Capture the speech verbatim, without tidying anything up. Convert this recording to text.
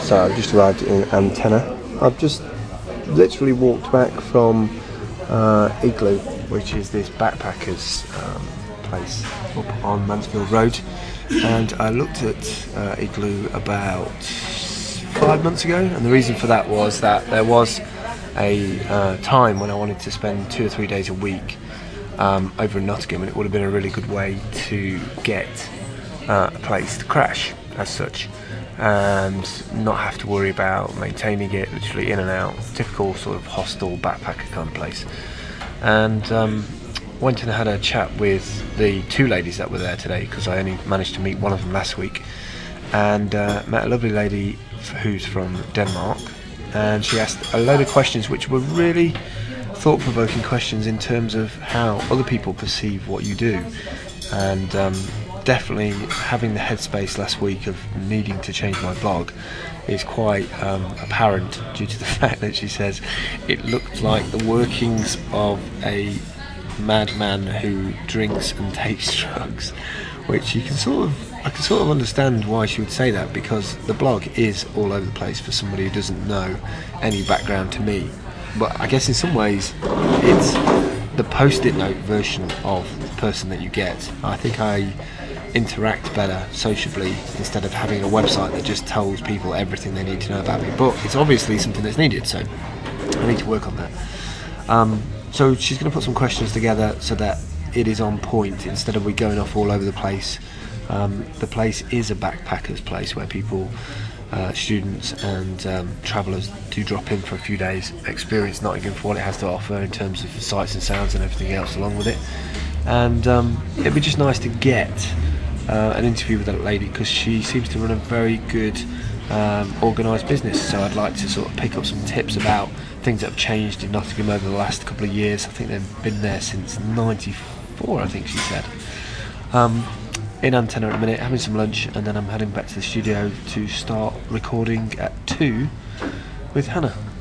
So I've just arrived in Antenna. I've just literally walked back from uh, Igloo, which is this backpackers um, place up on Mansfield Road, and I looked at uh, Igloo about five months ago, and the reason for that was that there was a uh, time when I wanted to spend two or three days a week um, over in Nottingham, and it would have been a really good way to get uh, a place to crash as such, and not have to worry about maintaining it, literally in and out, typical sort of hostel backpacker kind of place. And um, went and had a chat with the two ladies that were there today, because I only managed to meet one of them last week, and uh, met a lovely lady who's from Denmark, and she asked a load of questions which were really thought-provoking questions in terms of how other people perceive what you do. And um, definitely having the headspace last week of needing to change my blog is quite um, apparent, due to the fact that she says it looked like the workings of a madman who drinks and takes drugs, which you can sort of I can sort of understand why she would say that, because the blog is all over the place for somebody who doesn't know any background to me. But I guess in some ways it's the post-it note version of the person that you get. I think I interact better sociably instead of having a website that just tells people everything they need to know about me. But it's obviously something that's needed, so I need to work on that. Um, so she's going to put some questions together so that it is on point instead of we going off all over the place. Um, the place is a backpackers place where people, uh, students and um, travellers do drop in for a few days, experience Nottingham for what it has to offer in terms of sights and sounds and everything else along with it. And um, it'd be just nice to get uh, an interview with that lady, because she seems to run a very good um, organised business. So I'd like to sort of pick up some tips about things that have changed in Nottingham over the last couple of years. I think they've been there since ninety-four, I think she said. Um, in Antenna at a minute, having some lunch, and then I'm heading back to the studio to start recording at two with Hannah.